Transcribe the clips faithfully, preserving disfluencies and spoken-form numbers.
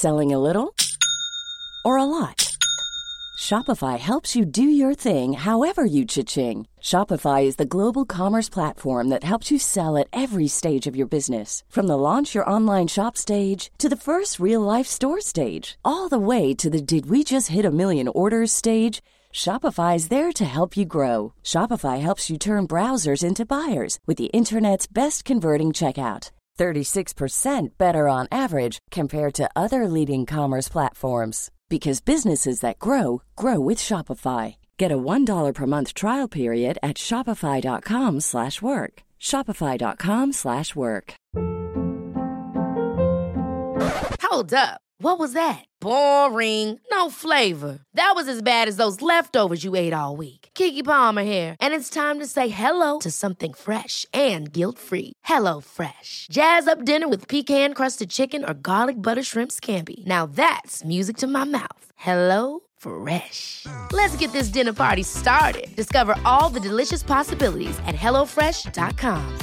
Selling a little or a lot? Shopify helps you do your thing however you cha-ching. Shopify is the global commerce platform that helps you sell at every stage of your business. From the launch your online shop stage to the first real-life store stage, all the way to the did we just hit a million orders stage. Shopify is there to help you grow. Shopify helps you turn browsers into buyers with the internet's best converting checkout. thirty-six percent better on average compared to other leading commerce platforms. Because businesses that grow, grow with Shopify. Get a one dollar per month trial period at shopify.com slash work. Shopify.com slash work. Hold up. What was that? Boring. No flavor. That was as bad as those leftovers you ate all week. Keke Palmer here, and it's time to say hello to something fresh and guilt-free. Hello Fresh. Jazz up dinner with pecan-crusted chicken or garlic butter shrimp scampi. Now that's music to my mouth. Hello Fresh. Let's get this dinner party started. Discover all the delicious possibilities at hello fresh dot com.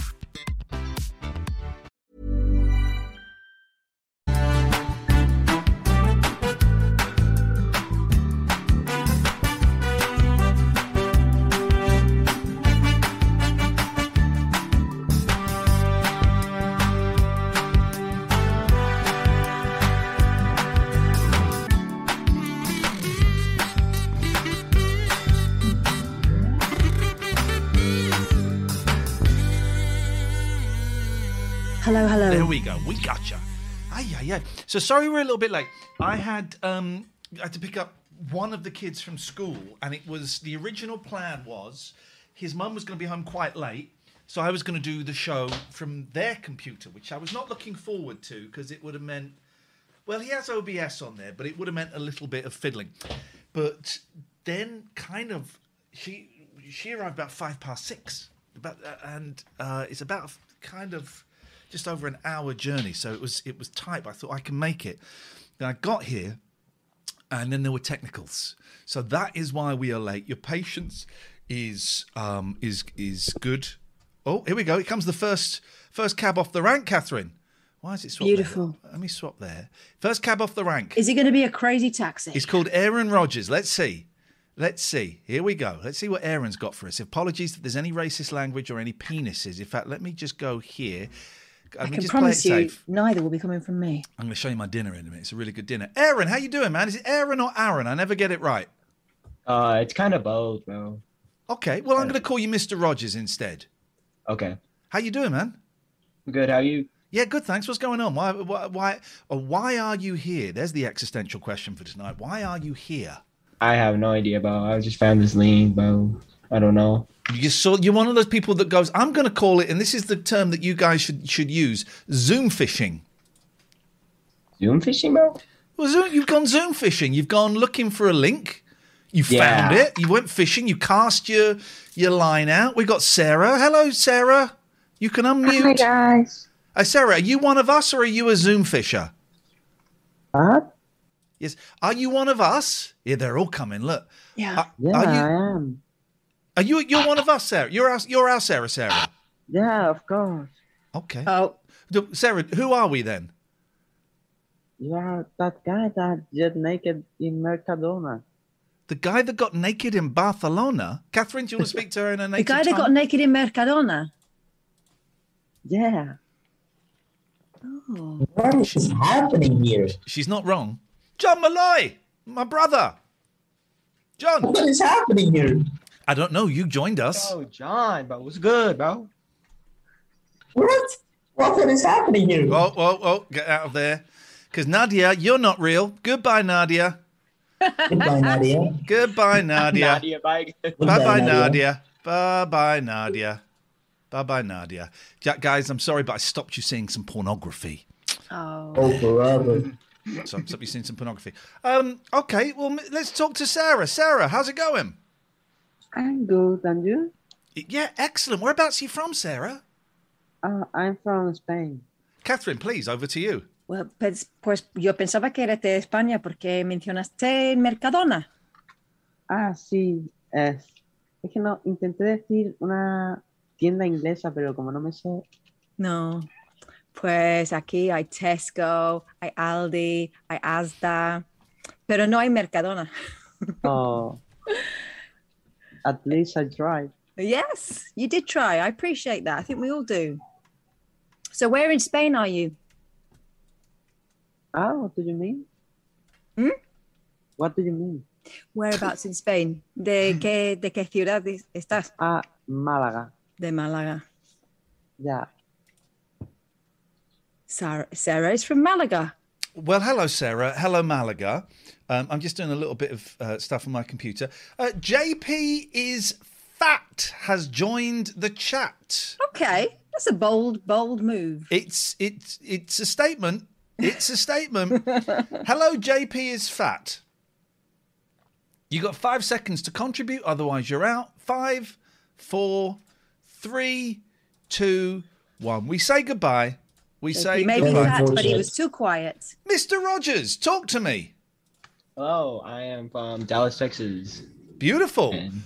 Hello, hello. There we go. We gotcha. Aye, aye, aye. So sorry we're a little bit late. I had um, I had to pick up one of the kids from school, and it was the original plan was his mum was going to be home quite late, so I was going to do the show from their computer, which I was not looking forward to because it would have meant, well, he has O B S on there, but it would have meant a little bit of fiddling. But then, kind of, she she arrived about five past six, about uh, and uh, it's about kind of. Just over an hour journey, so it was it was tight, but I thought I can make it. Then I got here, and then there were technicals. So that is why we are late. Your patience is um, is is good. Oh, here we go. Here comes the first first cab off the rank, Catherine. Why is it swapped? Beautiful. There? Let me swap there. First cab off the rank. Is it going to be a crazy taxi? It's called Aaron Rodgers. Let's see. Let's see. Here we go. Let's see what Aaron's got for us. Apologies if there's any racist language or any penises. In fact, let me just go here. I can promise you, safe. Neither will be coming from me. I'm going to show you my dinner in a minute. It's a really good dinner. Aaron, how you doing, man? Is it Aaron or Aaron? I never get it right. Uh, it's kind of both, bro. Okay, well, I'm going to call you Mister Rogers instead. Okay. How you doing, man? Good. How are you? Yeah, good. Thanks. What's going on? Why, why, why, or why are you here? There's the existential question for tonight. Why are you here? I have no idea, bro. I just found this link, bro. I don't know. You saw, you're one of those people that goes, I'm going to call it, and this is the term that you guys should should use, Zoom fishing. Zoom fishing, bro? Well, Zoom, you've gone Zoom fishing. You've gone looking for a link. You Yeah. found it. You went fishing. You cast your your line out. We got Sarah. Hello, Sarah. You can unmute. Hi, guys. Uh, Sarah, are you one of us or are you a Zoom fisher? What? Yes. Are you one of us? Yeah, they're all coming. Look. Yeah. Are, Yeah, are you? I am. Are you? You're one of us, Sarah. You're our. You're our Sarah. Sarah. Yeah, of course. Okay. Oh, Do- Sarah, who are we then? You are that guy that get naked in Mercadona. The guy that got naked in Barcelona. Catherine, do you want to speak to her in a the native guy that tongue? got naked in Mercadona. Yeah. Oh. What is happening here? She's not wrong. John Malloy, my brother. John. What is happening here? I don't know. You joined us. Oh, John, bro. What's good, bro? What? What is happening here? Whoa, whoa, whoa. Get out of there. Because Nadia, you're not real. Goodbye, Nadia. Goodbye, Nadia. Goodbye, Nadia. Nadia, bye. Bye-bye, Nadia. Bye-bye, Nadia. Bye-bye, Nadia. Jack, guys, I'm sorry, but I stopped you seeing some pornography. Oh. Oh, forever. So, stopped you seeing some pornography. Um, okay, well, m- let's talk to Sarah. Sarah, how's it going? I'm good. And you? Yeah, excellent. Whereabouts are you from, Sarah? Uh, I'm from Spain. Catherine, please, over to you. Well, pues, pues yo pensaba que eres de España porque mencionaste Mercadona. Ah, sí. Es, es que no, intenté decir una tienda inglesa, pero como no me sé. No. Pues aquí hay Tesco, hay Aldi, hay Asda, pero no hay Mercadona. Oh, at least I tried. Yes, you did try. I appreciate that. I think we all do. So where in Spain are you? Ah, what do you mean? Hmm? What do you mean? Whereabouts in Spain? ¿De qué, de qué ciudad estás? Ah, Málaga. De Málaga. Yeah. Sarah, Sarah is from Malaga. Well, hello, Sarah. Hello, Malaga. Um, I'm just doing a little bit of uh, stuff on my computer. Uh, J P is fat has joined the chat. Okay, that's a bold, bold move. It's it's it's a statement. It's a statement. Hello, J P is fat. You got five seconds to contribute, otherwise you're out. Five, four, three, two, one. We say goodbye. We say He may be goodbye. fat, but he was too quiet. Mister Rogers, talk to me. Hello, I am from Dallas, Texas. Beautiful. And,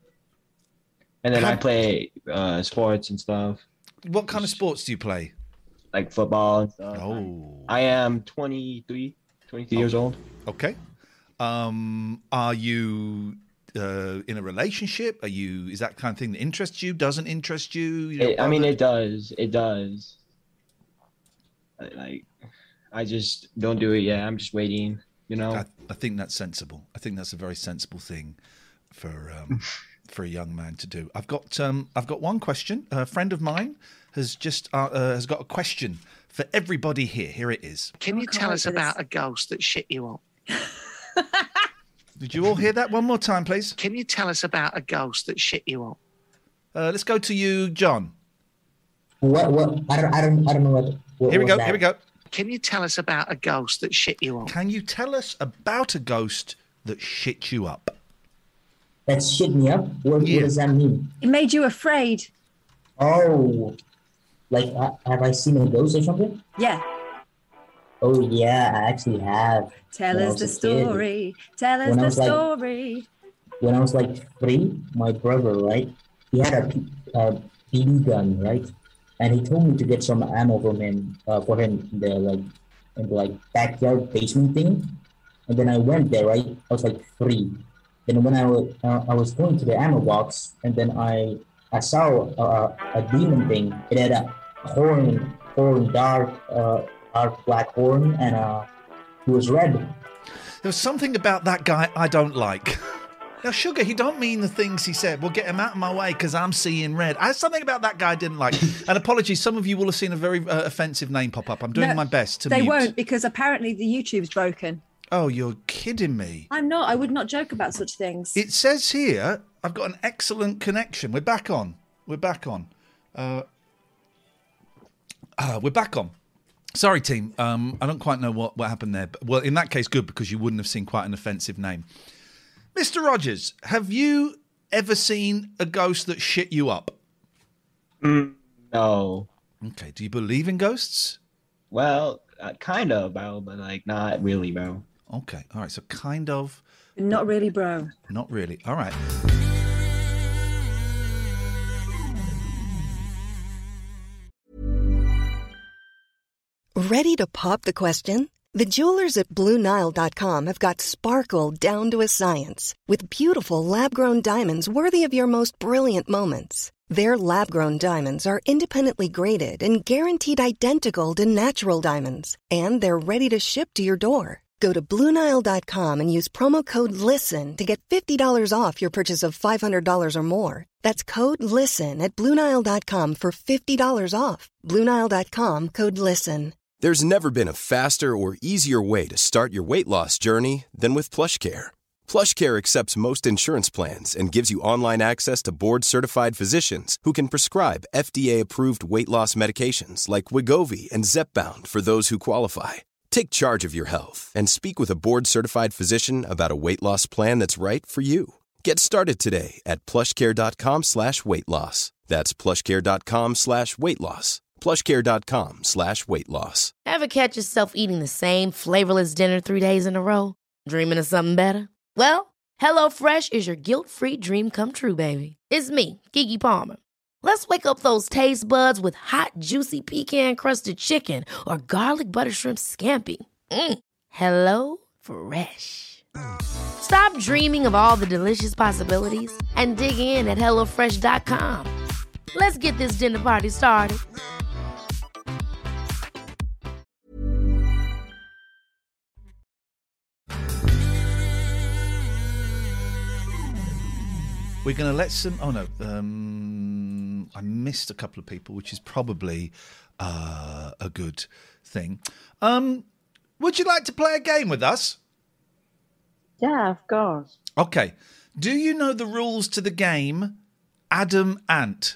and then I How- play uh, sports and stuff, What kind of sports do you play? like football and stuff. Oh, I am twenty-three, twenty-three years old. okay. Um, are you uh, in a relationship? Are you? Is that kind of thing that interests you? Doesn't interest you? You know, It, I mean, bothered? it does. It does. I- Like, I just don't do it yet. I'm just waiting, you know? I, I think that's sensible. I think that's a very sensible thing for um, for a young man to do. I've got um, I've got one question. A friend of mine has just uh, uh, has got a question for everybody here. Here it is. Can you I can't tell wait us for this. about a ghost that shit you up? Did you all hear that? One more time, please. Can you tell us about a ghost that shit you up? Uh, let's go to you, John. What? What? I don't. I don't. I don't know what. what Here we was go. that. Here we go. Can you tell us about a ghost that shit you up? Can you tell us about a ghost that shit you up? That shit me up. What, Yeah. what does that mean? It made you afraid. Oh, like uh, have I seen a ghost or something? Yeah. Oh yeah, I actually have. Tell When I us the was a kid. story. Tell us When I the was like- story. When I was like three, my brother, right, he had a, P- a B B gun, right, and he told me to get some ammo from him, uh, for him, in the like, in the like backyard basement thing, and then I went there, right, I was like three. Then when I was, uh, I was going to the ammo box, and then I, I saw a, a demon thing. It had a horn, horn, dark, uh, dark black horn, and uh, it was red. There was something about that guy I don't like. Now, Sugar, he don't mean the things he said. Well, get him out of my way because I'm seeing red. I, something about that guy I didn't like. And apologies, some of you will have seen a very uh, offensive name pop up. I'm doing No, my best to They mute. won't because apparently the YouTube's broken. Oh, you're kidding me. I'm not. I would not joke about such things. It says here, I've got an excellent connection. We're back on. We're back on. Uh, uh, we're back on. Sorry, team. Um, I don't quite know what, what happened there. But, well, in that case, good, because you wouldn't have seen quite an offensive name. Mister Rogers, have you ever seen a ghost that shit you up? No. Okay. Do you believe in ghosts? Well, uh, kind of, bro, but like not really, bro. Okay. All right. So kind of, Not really, bro. not really. All right. Ready to pop the question? The jewelers at Blue Nile dot com have got sparkle down to a science with beautiful lab-grown diamonds worthy of your most brilliant moments. Their lab-grown diamonds are independently graded and guaranteed identical to natural diamonds, and they're ready to ship to your door. Go to Blue Nile dot com and use promo code LISTEN to get fifty dollars off your purchase of five hundred dollars or more. That's code LISTEN at Blue Nile dot com for fifty dollars off. Blue Nile dot com, code LISTEN. There's never been a faster or easier way to start your weight loss journey than with PlushCare. PlushCare accepts most insurance plans and gives you online access to board-certified physicians who can prescribe F D A-approved weight loss medications like Wegovy and Zepbound for those who qualify. Take charge of your health and speak with a board-certified physician about a weight loss plan that's right for you. Get started today at plushcare.com slash weight loss. That's plushcare.com slash weight loss. plushcare.com slash weight loss. Ever catch yourself eating the same flavorless dinner three days in a row? Dreaming of something better? Well, HelloFresh is your guilt-free dream come true, baby. It's me, Keke Palmer. Let's wake up those taste buds with hot, juicy pecan-crusted chicken or garlic butter shrimp scampi. Mm. Hello Fresh. Stop dreaming of all the delicious possibilities and dig in at hello fresh dot com. Let's get this dinner party started. We're going to let some... Oh, no. Um, I missed a couple of people, which is probably uh, a good thing. Um, would you like to play a game with us? Yeah, of course. Okay. Do you know the rules to the game Adam Ant?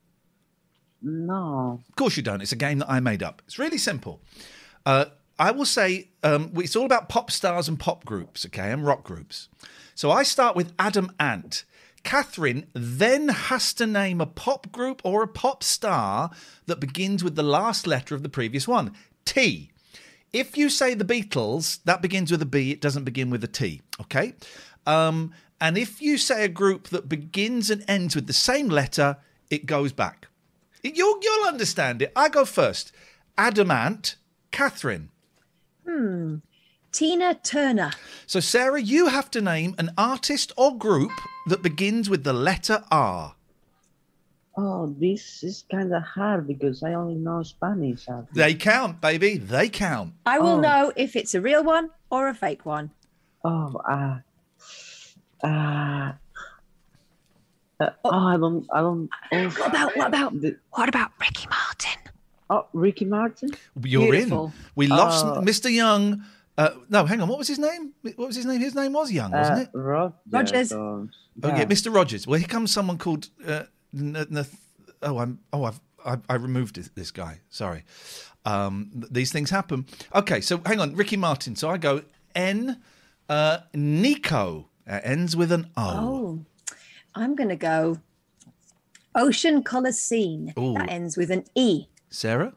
No. Of course you don't. It's a game that I made up. It's really simple. Uh, I will say um, it's all about pop stars and pop groups, okay, and rock groups. So I start with Adam Ant. Catherine then has to name a pop group or a pop star that begins with the last letter of the previous one. T. If you say the Beatles, that begins with a B, it doesn't begin with a T, okay? Um, and if you say a group that begins and ends with the same letter, it goes back. You'll, you'll understand it. I go first. Adam Ant, Catherine. Hmm. Tina Turner. So, Sarah, you have to name an artist or group that begins with the letter R. Oh, this is kind of hard because I only know Spanish. Actually. They count, baby. They count. I will Oh. know if it's a real one or a fake one. Oh, uh, uh, uh, oh, I don't, I don't. Oh, What about, what about, the- what about Ricky Martin? oh, Ricky Martin. You're Beautiful. in. We lost Oh. Mister Young. Uh, no, hang on. What was his name? What was his name? His name was Young, wasn't Uh, it? Rogers. Rogers. or- Oh, yeah, yeah. Mister Rogers. Well, here comes someone called. Uh, N- N- oh, I'm. Oh, I've. I, I removed this, this guy. Sorry. Um, th- these things happen. Okay, so hang on, Ricky Martin. So I go N. Uh, Nico uh, ends with an O. Oh, I'm going to go Ocean Colour Scene. Ooh. That ends with an E. Sarah.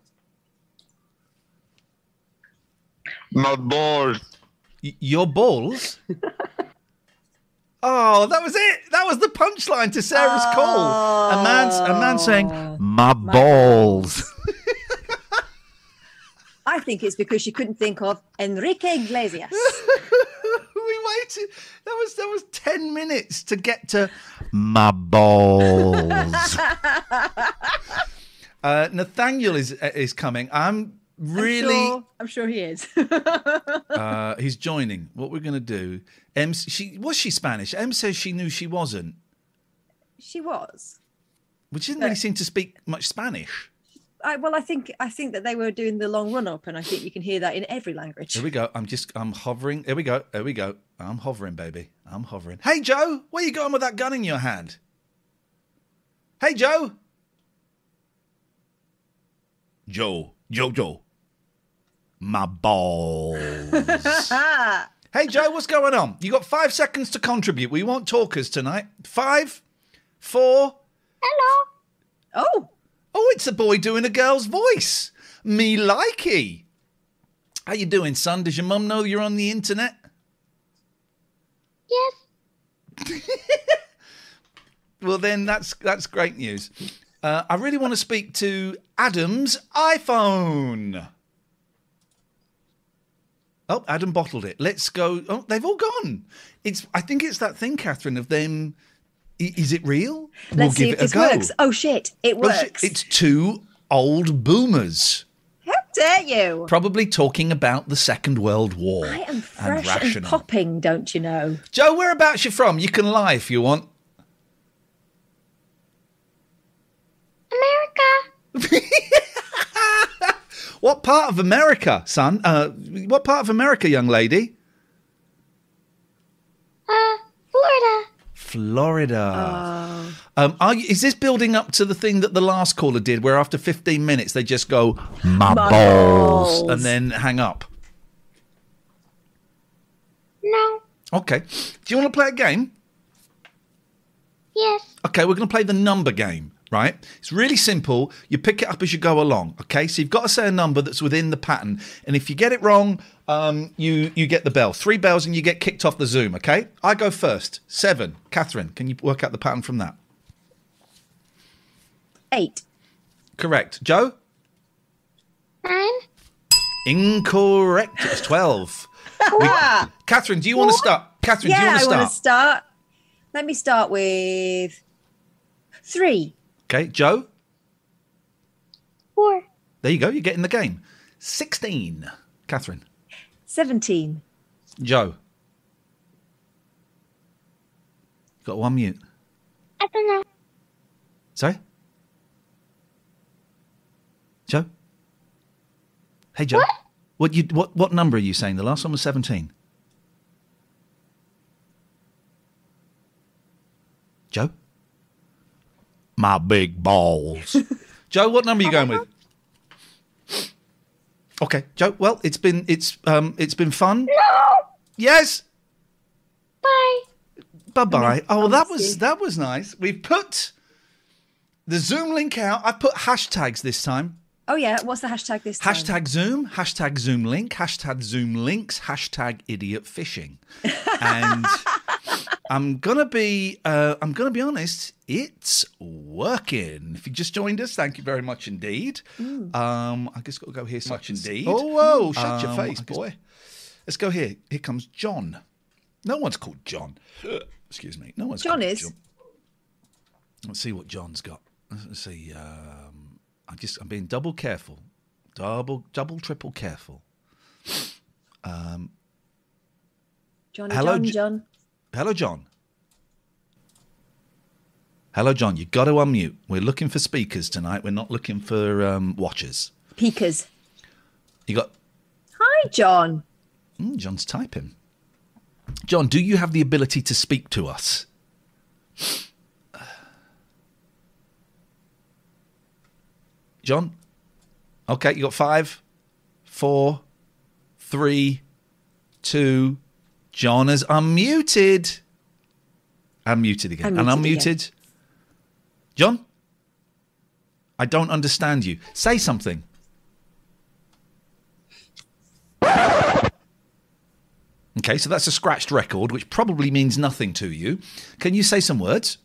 My balls. Y- your balls. Oh, that was it. That was the punchline to Sarah's call. A man's a man saying, "My balls." I think it's because she couldn't think of Enrique Iglesias. We waited. That was that was ten minutes to get to my balls. uh, Nathaniel is is coming. I'm really. I'm sure, I'm sure he is. uh, he's joining. What we're going to do? Em, she was she Spanish? Em says she knew she wasn't. She was. Well, she didn't really seem to speak much Spanish. I, well, I think I think that they were doing the long run up, and I think you can hear that in every language. Here we go. I'm just, I'm hovering. Here we go. Here we go. I'm hovering, baby. I'm hovering. Hey, Joe, where you going with that gun in your hand? Hey, Joe. Joe, Joe, Joe. My balls. Hey, Joe, what's going on? You got five seconds to contribute. We want talkers tonight. Five, four. Hello. Oh. Oh, it's a boy doing a girl's voice. Me likey. How you doing, son? Does your mum know you're on the internet? Yes. Well, then that's that's great news. Uh, I really want to speak to Adam's iPhone. Oh, Adam bottled it. Let's go. Oh, they've all gone. It's. I think it's that thing, Catherine, of them. i- Is it real? Let's We'll see give if it a this go. works. Oh shit, it Well, works. sh- it's two old boomers. How dare you? Probably talking about the Second World War. I am and fresh and, rationing. popping, don't you know? Joe, whereabouts you from? You can lie if you want. America. What part of America, son? Uh, what part of America, young lady? Uh, Florida. Florida. Um, are you, is this building up to the thing that the last caller did, where after fifteen minutes they just go, my, My balls, balls. and then hang up? No. Okay. Do you want to play a game? Yes. Okay, we're going to play the number game, right? It's really simple. You pick it up as you go along, okay? So you've got to say a number that's within the pattern. And if you get it wrong, um, you, you get the bell. Three bells and you get kicked off the Zoom, okay? I go first. Seven. Catherine, can you work out the pattern from that? Eight. Correct. Joe? Nine. Incorrect. It was twelve. We, Catherine, do you want to start? Catherine, yeah, do you want to I start? want to start. Let me start with three. Okay, Joe? Four. There you go. You're getting the game. sixteen. Catherine? Seventeen. Joe? Got one mute. I don't know. Sorry? Joe? Hey, Joe. What? What you what what number are you saying? The last one was seventeen. Joe? My big balls. Joe, what number are you going with? Okay, Joe. Well, it's been it's um it's been fun. No. Yes. Bye. Bye bye. Oh, well, that was Honestly. that was nice. We've put the Zoom link out. I put hashtags this time. Oh, yeah. What's the hashtag this time? Hashtag Zoom, hashtag Zoom link, hashtag Zoom links, hashtag idiot fishing. And I'm gonna be uh, I'm gonna be honest, it's working. If you just joined us, thank you very much indeed. Mm. Um, I guess got to go here. Much indeed. Oh, whoa, shut your Um, face, I guess- boy. Let's go here. Here comes John. No one's called John. Excuse me. No one's John called is. John. Let's see what John's got. Let's see. Um, I just I'm being double careful, double double triple careful. Um, Johnny, Hello, John, J- John. hello, John. Hello, John. You got to unmute. We're looking for speakers tonight. We're not looking for um, watchers. Peekers. You got Hi, John. mm, John's typing. John, do you have the ability to speak to us? John? Okay, you got five, four, three, two. John is unmuted. Unmuted again. and Unmuted unmuted. again. John? I don't understand you. Say something. Okay, so that's a scratched record, which probably means nothing to you. Can you say some words?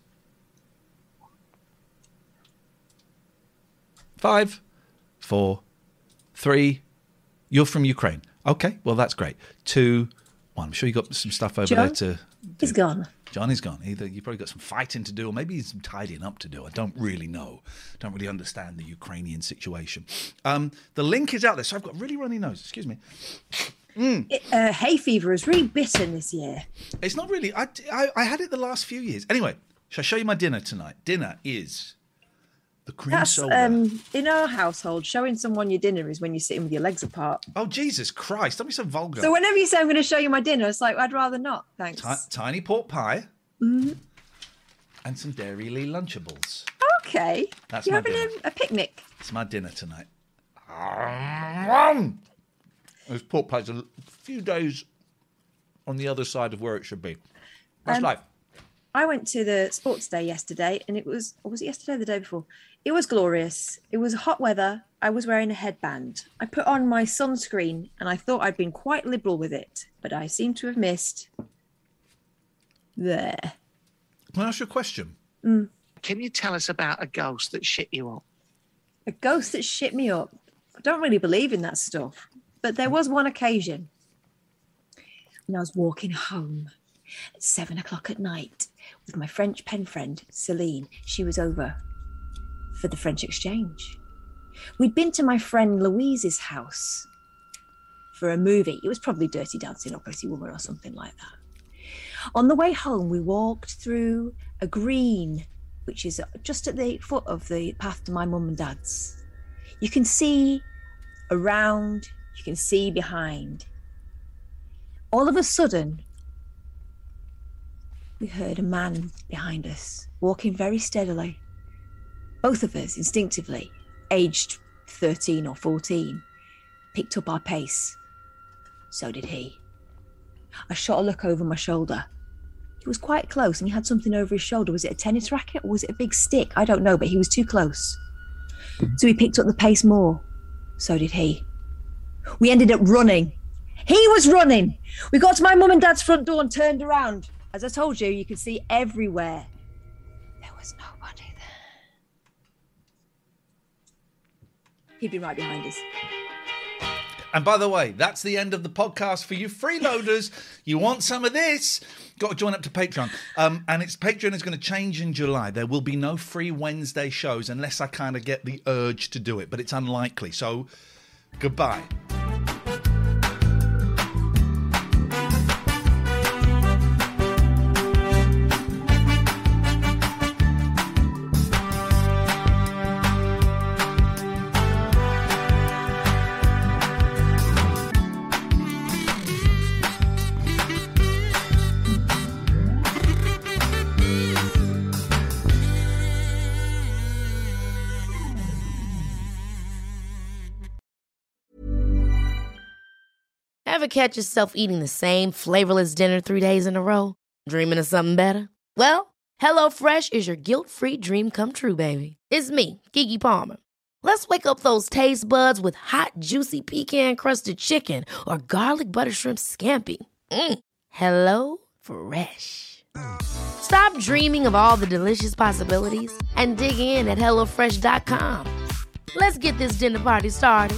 Five, four, three. You're from Ukraine. Okay, well, that's great. Two, one. I'm sure you got some stuff over John? there to... He's gone. John is gone. Either you've probably got some fighting to do, or maybe some tidying up to do. I don't really know. Don't really understand the Ukrainian situation. Um, the link is out there. So I've got a really runny nose. Excuse me. Mm. It, uh, hay fever is really bitten this year. It's not really. I, I, I had it the last few years. Anyway, shall I show you my dinner tonight? Dinner is the cream That's soda. um, in our household. Showing someone your dinner is when you're sitting with your legs apart. Oh, Jesus Christ. Don't be so vulgar. So whenever you say I'm going to show you my dinner, it's like I'd rather not. Thanks. Ti- tiny pork pie Mhm. and some Dairy Lee Lunchables. Okay. That's You're my having dinner. a, a picnic. It's my dinner tonight. This pork pie's a few days on the other side of where it should be. That's Um, life. I went to the sports day yesterday, and it was, or was it yesterday or the day before? It was glorious. It was hot weather. I was wearing a headband. I put on my sunscreen, and I thought I'd been quite liberal with it, but I seem to have missed there. Can I ask you a question? Mm. Can you tell us about a ghost that shit you up? A ghost that shit me up. I don't really believe in that stuff, but there was one occasion when I was walking home at seven o'clock at night with my French pen friend, Celine. She was over for the French exchange. We'd been to my friend Louise's house for a movie. It was probably Dirty Dancing or Pretty Woman or something like that. On the way home, we walked through a green, which is just at the foot of the path to my mum and dad's. You can see around, you can see behind. All of a sudden, we heard a man behind us walking very steadily. Both of us, instinctively, aged thirteen or fourteen, picked up our pace. So did he. I shot a look over my shoulder. He was quite close and he had something over his shoulder. Was it a tennis racket or was it a big stick? I don't know, but he was too close. So he picked up the pace more. So did he. We ended up running. He was running. We got to my mum and dad's front door and turned around. As I told you, you could see everywhere. There was nobody there. He'd be right behind us. And by the way, that's the end of the podcast for you freeloaders. You want some of this? Got to join up to Patreon. Um, and it's Patreon is going to change in July. There will be no free Wednesday shows unless I kind of get the urge to do it, but it's unlikely. So, goodbye. Ever catch yourself eating the same flavorless dinner three days in a row? Dreaming of something better? Well, HelloFresh is your guilt-free dream come true, baby. It's me, Keke Palmer. Let's wake up those taste buds with hot, juicy pecan-crusted chicken or garlic butter shrimp scampi. Mm. Hello Fresh. Stop dreaming of all the delicious possibilities and dig in at hello fresh dot com. Let's get this dinner party started.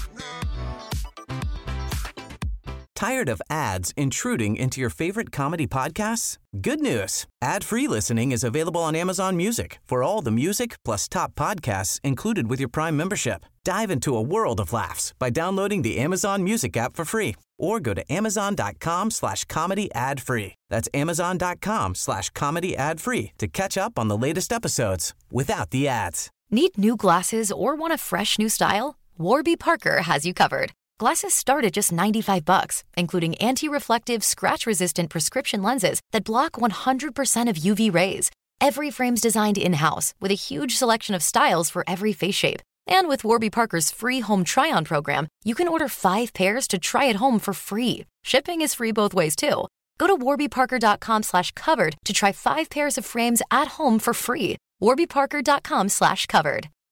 Tired of ads intruding into your favorite comedy podcasts? Good news. Ad-free listening is available on Amazon Music for all the music plus top podcasts included with your Prime membership. Dive into a world of laughs by downloading the Amazon Music app for free or go to amazon.com slash comedy ad free. That's amazon.com slash comedy ad free to catch up on the latest episodes without the ads. Need new glasses or want a fresh new style? Warby Parker has you covered. Glasses start at just ninety-five bucks, including anti-reflective, scratch-resistant prescription lenses that block one hundred percent of U V rays. Every frame's designed in-house with a huge selection of styles for every face shape. And with Warby Parker's free home try-on program, you can order five pairs to try at home for free. Shipping is free both ways, too. Go to warbyparker.com slash covered to try five pairs of frames at home for free. warbyparker.com slash covered.